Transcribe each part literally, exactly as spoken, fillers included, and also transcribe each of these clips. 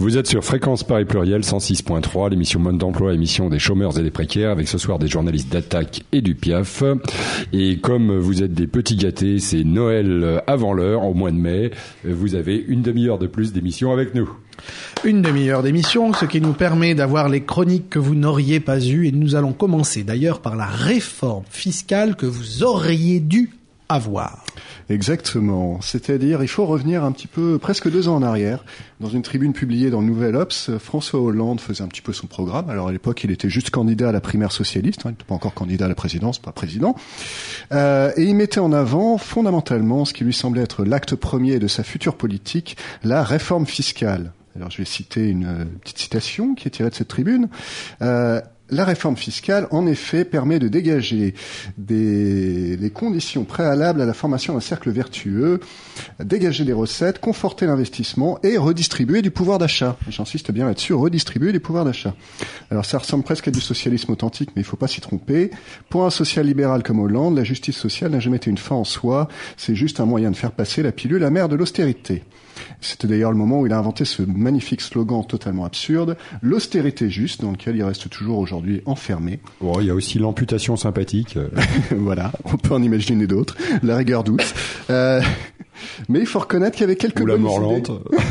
Vous êtes sur Fréquence Paris Pluriel cent six point trois, l'émission Mode d'emploi, émission des chômeurs et des précaires, avec ce soir des journalistes d'Attaque et du P I A F. Et comme vous êtes des petits gâtés, c'est Noël avant l'heure, au mois de mai. Vous avez une demi-heure de plus d'émission avec nous. Une demi-heure d'émission, ce qui nous permet d'avoir les chroniques que vous n'auriez pas eues. Et nous allons commencer d'ailleurs par la réforme fiscale que vous auriez dû avoir. Exactement. C'est-à-dire, il faut revenir un petit peu, presque deux ans en arrière. Dans une tribune publiée dans le Nouvel Obs, François Hollande faisait un petit peu son programme. Alors à l'époque, il était juste candidat à la primaire socialiste. Hein, il n'était pas encore candidat à la présidence, pas président. Euh, et il mettait en avant, fondamentalement, ce qui lui semblait être l'acte premier de sa future politique, la réforme fiscale. Alors je vais citer une euh, petite citation qui est tirée de cette tribune. Euh, La réforme fiscale, en effet, permet de dégager des, des conditions préalables à la formation d'un cercle vertueux, dégager des recettes, conforter l'investissement et redistribuer du pouvoir d'achat. J'insiste bien là-dessus, redistribuer du pouvoir d'achat. Alors ça ressemble presque à du socialisme authentique, mais il ne faut pas s'y tromper. Pour un social-libéral comme Hollande, la justice sociale n'a jamais été une fin en soi, c'est juste un moyen de faire passer la pilule amère de l'austérité. C'était d'ailleurs le moment où il a inventé ce magnifique slogan totalement absurde, l'austérité juste, dans lequel il reste toujours aujourd'hui enfermé. Oh, il y a aussi l'amputation sympathique. Voilà, on peut en imaginer d'autres, la rigueur douce. Euh, mais il faut reconnaître qu'il y avait quelques Ou bonnes la mort lente.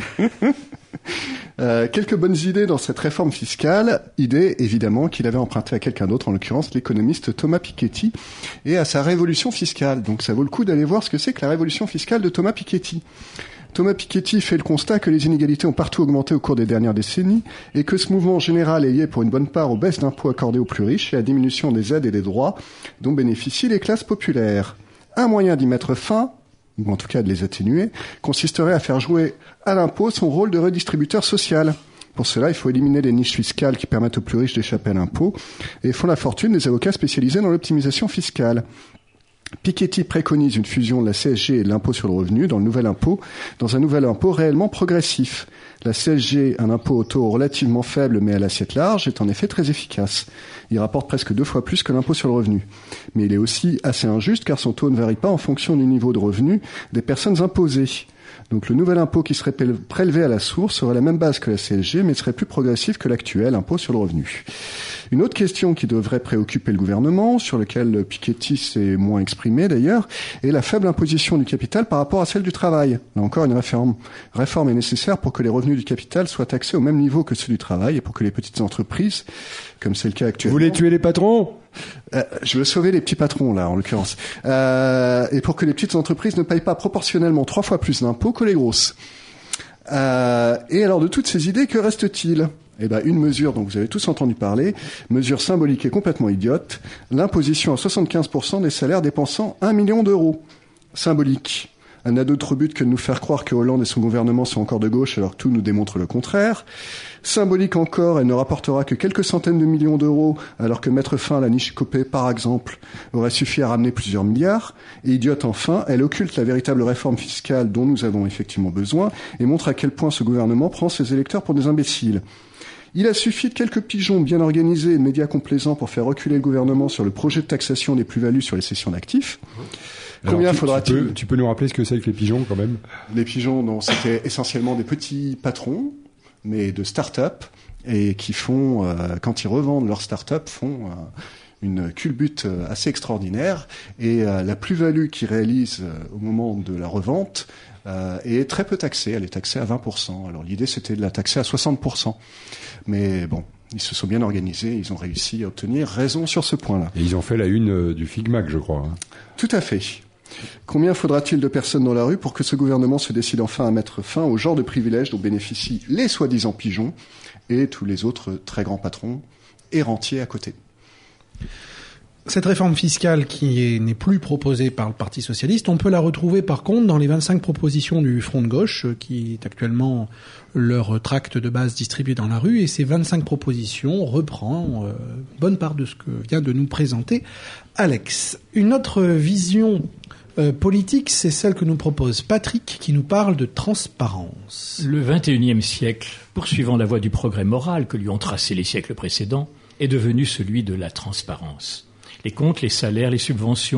Euh, quelques bonnes idées dans cette réforme fiscale, idées évidemment qu'il avait empruntées à quelqu'un d'autre, en l'occurrence l'économiste Thomas Piketty, et à sa révolution fiscale. Donc ça vaut le coup d'aller voir ce que c'est que la révolution fiscale de Thomas Piketty. Thomas Piketty fait le constat que les inégalités ont partout augmenté au cours des dernières décennies et que ce mouvement général est lié pour une bonne part aux baisses d'impôts accordées aux plus riches et à la diminution des aides et des droits dont bénéficient les classes populaires. Un moyen d'y mettre fin, ou en tout cas de les atténuer, consisterait à faire jouer à l'impôt son rôle de redistributeur social. Pour cela, il faut éliminer les niches fiscales qui permettent aux plus riches d'échapper à l'impôt et font la fortune des avocats spécialisés dans l'optimisation fiscale. Piketty préconise une fusion de la C S G et de l'impôt sur le revenu dans le nouvel impôt, dans un nouvel impôt réellement progressif. La C S G, un impôt au taux relativement faible mais à l'assiette large, est en effet très efficace. Il rapporte presque deux fois plus que l'impôt sur le revenu. Mais il est aussi assez injuste car son taux ne varie pas en fonction du niveau de revenu des personnes imposées. Donc le nouvel impôt qui serait prélevé à la source aurait la même base que la C S G, mais serait plus progressif que l'actuel impôt sur le revenu. Une autre question qui devrait préoccuper le gouvernement, sur laquelle Piketty s'est moins exprimé d'ailleurs, est la faible imposition du capital par rapport à celle du travail. Là encore, une réforme, réforme est nécessaire pour que les revenus du capital soient taxés au même niveau que ceux du travail et pour que les petites entreprises, comme c'est le cas actuellement... Vous voulez tuer les patrons ? Euh, je veux sauver les petits patrons, là, en l'occurrence. Euh, et pour que les petites entreprises ne payent pas proportionnellement trois fois plus d'impôts que les grosses. Euh, et alors, de toutes ces idées, que reste-t-il ? Eh ben, une mesure dont vous avez tous entendu parler, mesure symbolique et complètement idiote, l'imposition à soixante-quinze pour cent des salaires dépensant un million d'euros. Symbolique. Elle n'a d'autre but que de nous faire croire que Hollande et son gouvernement sont encore de gauche alors que tout nous démontre le contraire. Symbolique encore, elle ne rapportera que quelques centaines de millions d'euros alors que mettre fin à la niche Copé, par exemple, aurait suffi à ramener plusieurs milliards. Et idiote enfin, elle occulte la véritable réforme fiscale dont nous avons effectivement besoin et montre à quel point ce gouvernement prend ses électeurs pour des imbéciles. Il a suffi de quelques pigeons bien organisés et de médias complaisants pour faire reculer le gouvernement sur le projet de taxation des plus-values sur les cessions d'actifs. Alors, Combien tu, faudra-t-il tu peux, tu peux nous rappeler ce que c'est que les pigeons, quand même ? Les pigeons, non, c'était essentiellement des petits patrons, mais de start-up, et qui font, euh, quand ils revendent leur start-up, font euh, une culbute assez extraordinaire, et euh, la plus-value qu'ils réalisent euh, au moment de la revente euh, est très peu taxée. Elle est taxée à vingt pour cent. Alors l'idée, c'était de la taxer à soixante pour cent. Mais bon, ils se sont bien organisés, ils ont réussi à obtenir raison sur ce point-là. Et ils ont fait la une euh, du Figmac, je crois. Hein. Tout à fait. Combien faudra-t-il de personnes dans la rue pour que ce gouvernement se décide enfin à mettre fin au genre de privilèges dont bénéficient les soi-disant pigeons et tous les autres très grands patrons et rentiers à côté ? Cette réforme fiscale qui est, n'est plus proposée par le Parti socialiste, on peut la retrouver par contre dans les vingt-cinq propositions du Front de gauche, qui est actuellement leur tract de base distribué dans la rue, et ces vingt-cinq propositions reprend euh, bonne part de ce que vient de nous présenter Alex. Une autre vision euh, politique, c'est celle que nous propose Patrick, qui nous parle de transparence. Le vingt et unième siècle, poursuivant la voie du progrès moral que lui ont tracé les siècles précédents, est devenu celui de la transparence. Les comptes, les salaires, les subventions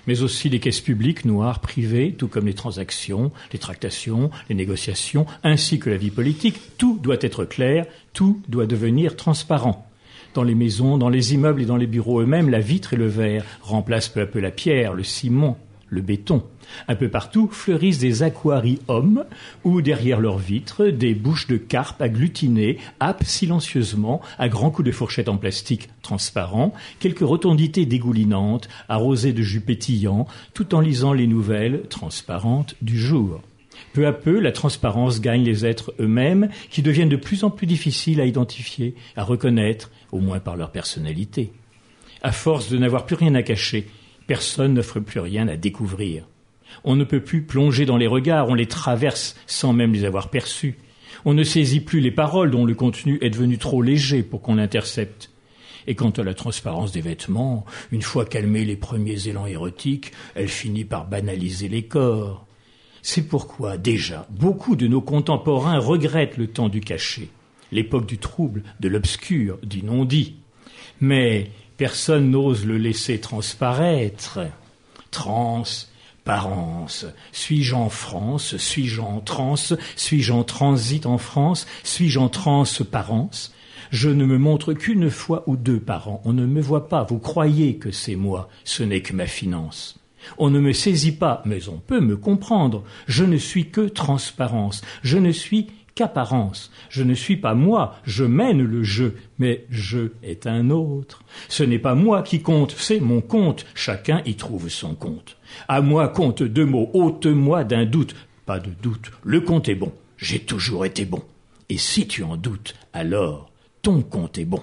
mais aussi les caisses publiques, noires, privées, tout comme les transactions, les tractations, les négociations, ainsi que la vie politique. Tout doit être clair, tout doit devenir transparent. Dans les maisons, dans les immeubles et dans les bureaux eux-mêmes, la vitre et le verre remplacent peu à peu la pierre, le ciment, le béton. Un peu partout fleurissent des aquariums où, derrière leurs vitres, des bouches de carpe agglutinées happent silencieusement, à grands coups de fourchette en plastique transparent, quelques rotondités dégoulinantes, arrosées de jus pétillant, tout en lisant les nouvelles transparentes du jour. Peu à peu, la transparence gagne les êtres eux-mêmes, qui deviennent de plus en plus difficiles à identifier, à reconnaître, au moins par leur personnalité. À force de n'avoir plus rien à cacher, personne n'offre plus rien à découvrir. On ne peut plus plonger dans les regards, on les traverse sans même les avoir perçus. On ne saisit plus les paroles dont le contenu est devenu trop léger pour qu'on l'intercepte. Et quant à la transparence des vêtements, une fois calmés les premiers élans érotiques, elle finit par banaliser les corps. C'est pourquoi, déjà, beaucoup de nos contemporains regrettent le temps du cachet, l'époque du trouble, de l'obscur, du non-dit. Mais personne n'ose le laisser transparaître. Transparence. Suis-je en France? Suis-je en transe? Suis-je en transit en France? Suis-je en transparence? Je ne me montre qu'une fois ou deux par an. On ne me voit pas. Vous croyez que c'est moi. Ce n'est que ma finance. On ne me saisit pas, mais on peut me comprendre. Je ne suis que transparence. Je ne suis qu'apparence. Je ne suis pas moi. Je mène le jeu, mais je est un autre. Ce n'est pas moi qui compte, c'est mon compte. Chacun y trouve son compte. À moi compte deux mots. Ôte-moi d'un doute. Pas de doute. Le compte est bon. J'ai toujours été bon. Et si tu en doutes, alors ton compte est bon.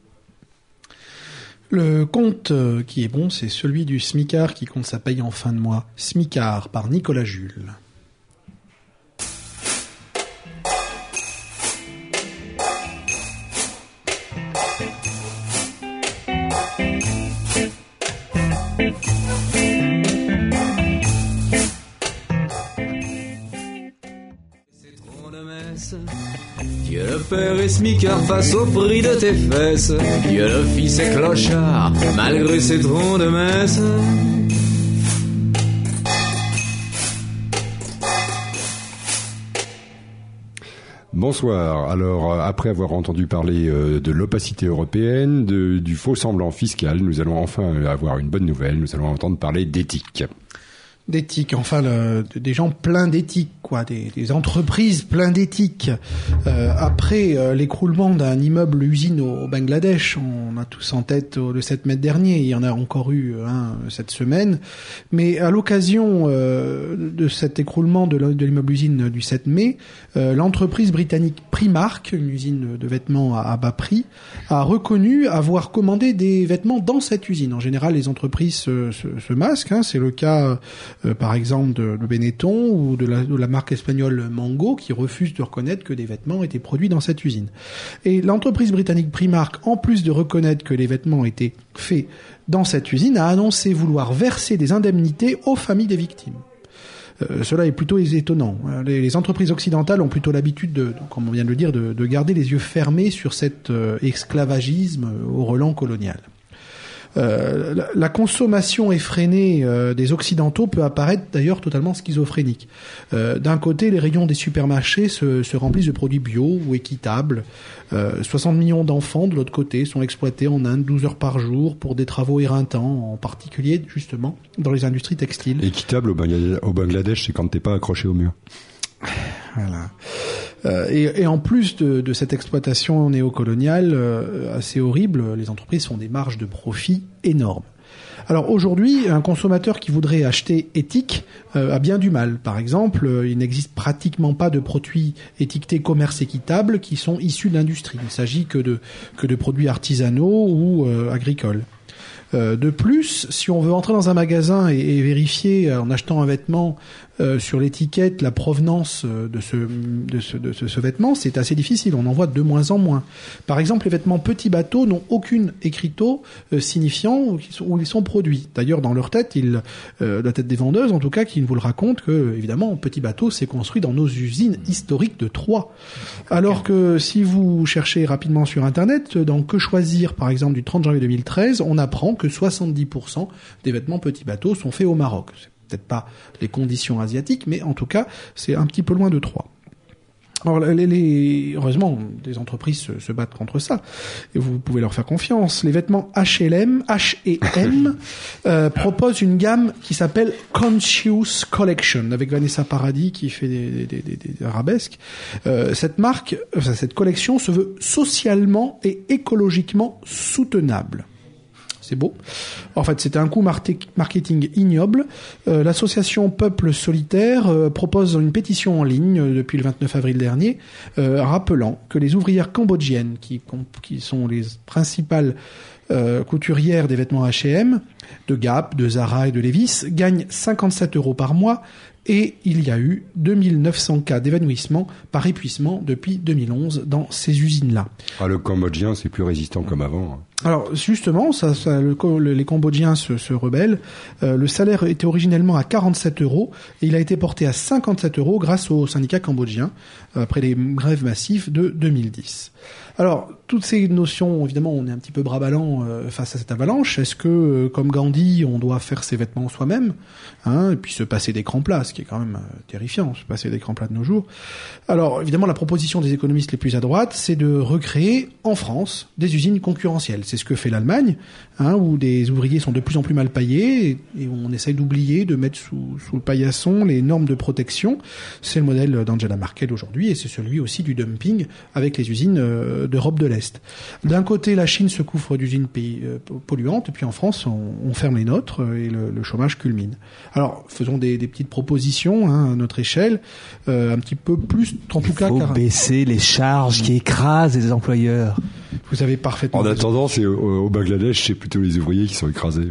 Le compte qui est bon, c'est celui du smicard qui compte sa paye en fin de mois. Smicard par Nicolas Jules. Dieu le Père est smicard face au prix de tes fesses. Dieu le Fils est clochard malgré ses troncs de messe. Bonsoir. Alors, après avoir entendu parler euh, de l'opacité européenne, de, du faux semblant fiscal, nous allons enfin avoir une bonne nouvelle. Nous allons entendre parler d'éthique. D'éthique, enfin le, des gens pleins d'éthique, quoi, des, des entreprises pleins d'éthique. Euh, après euh, l'écroulement d'un immeuble usine au, au Bangladesh, on a tous en tête euh, le sept mai dernier, il y en a encore eu un euh, cette semaine, mais à l'occasion euh, de cet écroulement de, de l'immeuble usine du sept mai, euh, l'entreprise britannique Primark, une usine de vêtements à, à bas prix, a reconnu avoir commandé des vêtements dans cette usine. En général, les entreprises se, se, se masquent, hein, c'est le cas Euh, par exemple de, de Benetton ou de la, de la marque espagnole Mango qui refuse de reconnaître que des vêtements étaient produits dans cette usine. Et l'entreprise britannique Primark, en plus de reconnaître que les vêtements étaient faits dans cette usine, a annoncé vouloir verser des indemnités aux familles des victimes. Euh, cela est plutôt étonnant. Les, les entreprises occidentales ont plutôt l'habitude, de, comme on vient de le dire, de, de garder les yeux fermés sur cet euh, esclavagisme au relent colonial. Euh, la, la consommation effrénée euh, des Occidentaux peut apparaître d'ailleurs totalement schizophrénique. Euh, d'un côté, les rayons des supermarchés se, se remplissent de produits bio ou équitables. Euh, soixante millions d'enfants, de l'autre côté, sont exploités en Inde douze heures par jour pour des travaux éreintants, en particulier, justement, dans les industries textiles. Équitable au Bangladesh, au Bangladesh c'est quand t'es pas accroché au mur. Voilà. Euh, et, et en plus de, de cette exploitation néocoloniale euh, assez horrible, les entreprises font des marges de profit énormes. Alors aujourd'hui, un consommateur qui voudrait acheter éthique euh, a bien du mal. Par exemple, euh, il n'existe pratiquement pas de produits étiquetés commerce équitable qui sont issus de l'industrie. Il ne s'agit que de, que de produits artisanaux ou euh, agricoles. De plus, si on veut entrer dans un magasin et, et vérifier, en achetant un vêtement, euh, sur l'étiquette la provenance de ce, de ce, de ce, ce vêtement, c'est assez difficile. On en voit de moins en moins. Par exemple, les vêtements petits bateaux n'ont aucune écriteau euh, signifiant où ils, sont, où ils sont produits. D'ailleurs, dans leur tête, ils, euh, la tête des vendeuses, en tout cas, qui vous le racontent que, évidemment, petit bateau, c'est construit dans nos usines historiques de Troyes. Alors que si vous cherchez rapidement sur Internet, dans Que choisir, par exemple, du trente janvier deux mille treize, on apprend que soixante-dix pour cent des vêtements petits bateaux sont faits au Maroc. C'est peut-être pas les conditions asiatiques, mais en tout cas, c'est un petit peu loin de Troyes. Alors, les, les, heureusement, des entreprises se, se battent contre ça, et vous pouvez leur faire confiance. Les vêtements H et M, H et M euh, proposent une gamme qui s'appelle Conscious Collection, avec Vanessa Paradis qui fait des, des, des, des arabesques. Euh, cette marque, enfin, cette collection se veut socialement et écologiquement soutenable. C'est beau. En fait, c'était un coup marketing ignoble. Euh, l'association Peuple Solitaire euh, propose une pétition en ligne euh, depuis le vingt-neuf avril dernier, euh, rappelant que les ouvrières cambodgiennes, qui, qui sont les principales euh, couturières des vêtements H et M, de Gap, de Zara et de Levi's, gagnent cinquante-sept euros par mois, et il y a eu deux mille neuf cents cas d'évanouissement par épuisement depuis deux mille onze dans ces usines-là. Ah, le Cambodgien, c'est plus résistant comme avant. Alors justement, ça, ça, le, le, les Cambodgiens se, se rebellent. Euh, le salaire était originellement à quarante-sept euros et il a été porté à cinquante-sept euros grâce au syndicat cambodgien après les grèves massives de deux mille dix. Alors, toutes ces notions, évidemment, on est un petit peu bras ballants euh, face à cette avalanche. Est-ce que, euh, comme Gandhi, on doit faire ses vêtements soi-même, hein, et puis se passer d'écran plat, ce qui est quand même euh, terrifiant, se passer d'écran plat de nos jours. Alors, évidemment, la proposition des économistes les plus à droite, c'est de recréer en France des usines concurrentielles. C'est ce que fait l'Allemagne, hein, où des ouvriers sont de plus en plus mal payés et, et on essaye d'oublier de mettre sous, sous le paillasson les normes de protection. C'est le modèle d'Angela Merkel aujourd'hui et c'est celui aussi du dumping avec les usines euh, d'Europe de l'Est. D'un côté, la Chine se couvre d'usines pays, euh, polluantes, et puis en France, on, on ferme les nôtres et le, le chômage culmine. Alors, faisons des, des petites propositions hein, à notre échelle, euh, un petit peu plus, en tout Il cas... faut car... baisser les charges qui écrasent les employeurs. Vous avez parfaitement En raison. attendant, c'est au, au Bangladesh, c'est plutôt les ouvriers qui sont écrasés.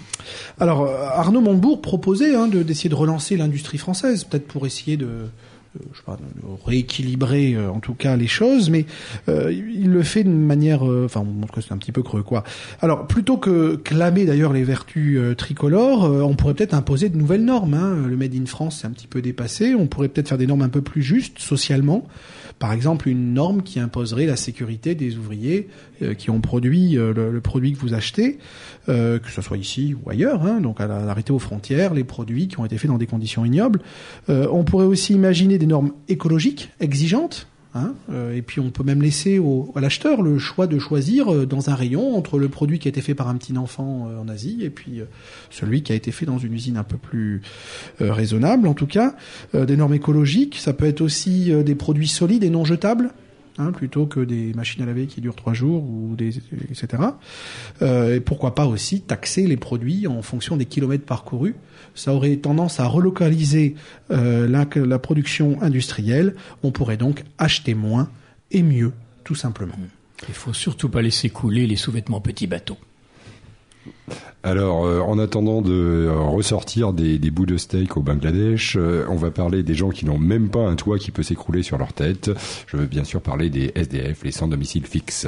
Alors, Arnaud Montebourg proposait hein, de, d'essayer de relancer l'industrie française, peut-être pour essayer de... je sais pas, de rééquilibrer euh, en tout cas les choses, mais euh, il le fait d'une manière, euh, enfin, on montre que c'est un petit peu creux, quoi. Alors, plutôt que clamer d'ailleurs les vertus euh, tricolores, euh, on pourrait peut-être imposer de nouvelles normes. Hein. Le Made in France, c'est un petit peu dépassé. On pourrait peut-être faire des normes un peu plus justes socialement. Par exemple, une norme qui imposerait la sécurité des ouvriers euh, qui ont produit euh, le, le produit que vous achetez, euh, que ce soit ici ou ailleurs, hein, donc à l'arrêter aux frontières les produits qui ont été faits dans des conditions ignobles. Euh, on pourrait aussi imaginer des normes écologiques exigeantes, hein, euh, et puis on peut même laisser au, à l'acheteur le choix de choisir euh, dans un rayon entre le produit qui a été fait par un petit enfant euh, en Asie et puis euh, celui qui a été fait dans une usine un peu plus euh, raisonnable, en tout cas. Euh, des normes écologiques, ça peut être aussi euh, des produits solides et non jetables, hein, plutôt que des machines à laver qui durent trois jours ou des et cetera. Euh, et pourquoi pas aussi taxer les produits en fonction des kilomètres parcourus. Ça aurait tendance à relocaliser euh, la, la production industrielle. On pourrait donc acheter moins et mieux, tout simplement. Il faut surtout pas laisser couler les sous-vêtements petits bateaux. Alors, euh, en attendant de euh, ressortir des, des bouts de steak au Bangladesh, euh, on va parler des gens qui n'ont même pas un toit qui peut s'écrouler sur leur tête. Je veux bien sûr parler des S D F, les sans domicile fixe.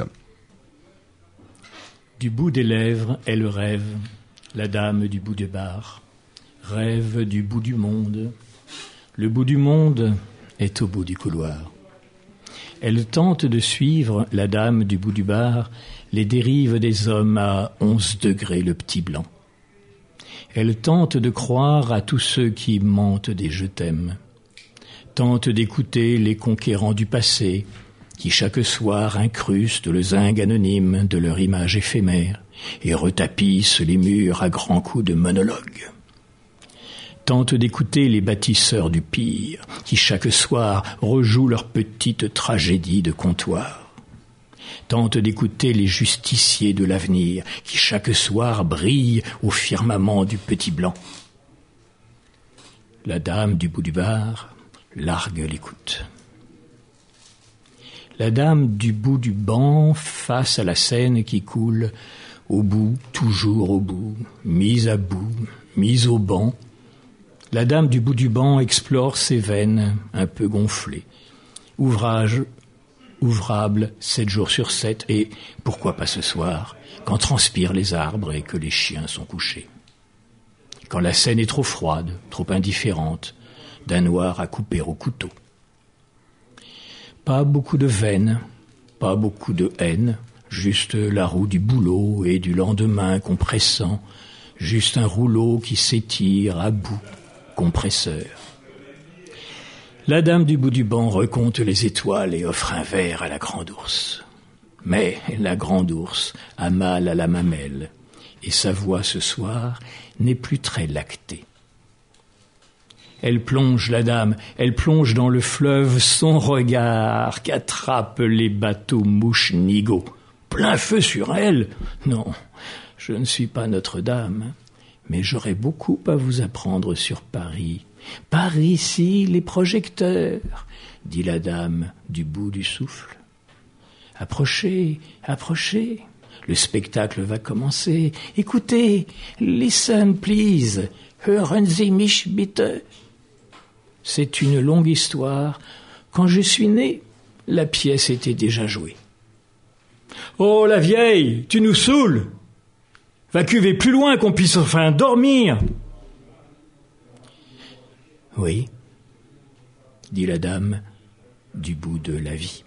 Du bout des lèvres, elle rêve, la dame du bout de bar. Rêve du bout du monde. Le bout du monde est au bout du couloir. Elle tente de suivre, la dame du bout du bar, les dérives des hommes à onze degrés le petit blanc. Elle tente de croire à tous ceux qui mentent des je t'aime. Tente d'écouter les conquérants du passé, qui chaque soir incrustent le zinc anonyme de leur image éphémère et retapissent les murs à grands coups de monologues. Tente d'écouter les bâtisseurs du pire, qui chaque soir rejouent leur petite tragédie de comptoir. Tente d'écouter les justiciers de l'avenir, qui chaque soir brillent au firmament du petit blanc. La dame du bout du bar largue l'écoute. La dame du bout du banc face à la Seine qui coule, au bout, toujours au bout, mise à bout, mise au banc. La dame du bout du banc explore ses veines un peu gonflées. Ouvrage ouvrable sept jours sur sept et, pourquoi pas ce soir, quand transpirent les arbres et que les chiens sont couchés. Quand la scène est trop froide, trop indifférente, d'un noir à couper au couteau. Pas beaucoup de veine, pas beaucoup de haine, juste la roue du boulot et du lendemain compressant, juste un rouleau qui s'étire à bout, compresseur. La dame du bout du banc recompte les étoiles et offre un verre à la grande ours. Mais la grande ours a mal à la mamelle, et sa voix ce soir n'est plus très lactée. Elle plonge, la dame, elle plonge dans le fleuve son regard qu'attrapent les bateaux mouches nigauds. Plein feu sur elle. Non, je ne suis pas Notre-Dame, mais j'aurais beaucoup à vous apprendre sur Paris. Par ici, les projecteurs, dit la dame du bout du souffle. Approchez, approchez, le spectacle va commencer. Écoutez, listen please, hören Sie mich bitte. C'est une longue histoire. Quand je suis né, la pièce était déjà jouée. Oh, la vieille, tu nous saoules. Va cuver plus loin qu'on puisse enfin dormir. Oui, dit la dame du bout de la vie.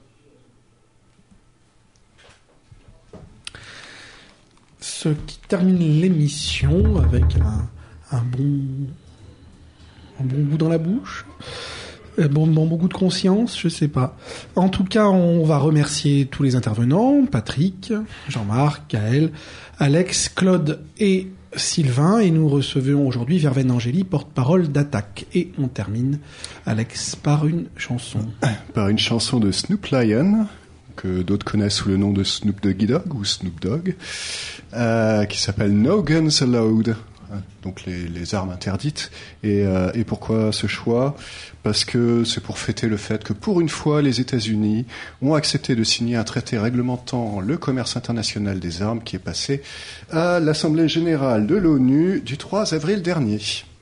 Ce qui termine l'émission avec un, un bon... un bon goût dans la bouche, un bon, bon, bon goût de conscience, je sais pas. En tout cas, on va remercier tous les intervenants, Patrick, Jean-Marc, Gaël, Alex, Claude et Sylvain, et nous recevons aujourd'hui Vervaine Angéli, porte-parole d'Attaque. Et on termine, Alex, par une chanson. Par une chanson de Snoop Lion, que d'autres connaissent sous le nom de Snoop Doggy Dogg ou Snoop Dogg, euh, qui s'appelle No Guns Allowed. Donc les, les armes interdites. Et, euh, et pourquoi ce choix ? Parce que c'est pour fêter le fait que pour une fois, les États-Unis ont accepté de signer un traité réglementant le commerce international des armes qui est passé à l'Assemblée générale de l'ONU du trois avril dernier.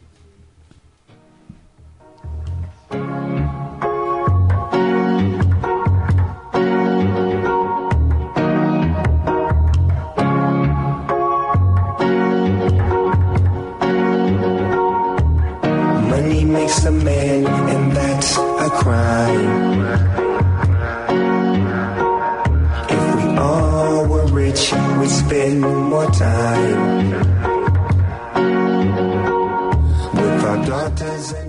Makes a man, and that's a crime. If we all were rich, we'd spend more time with our daughters and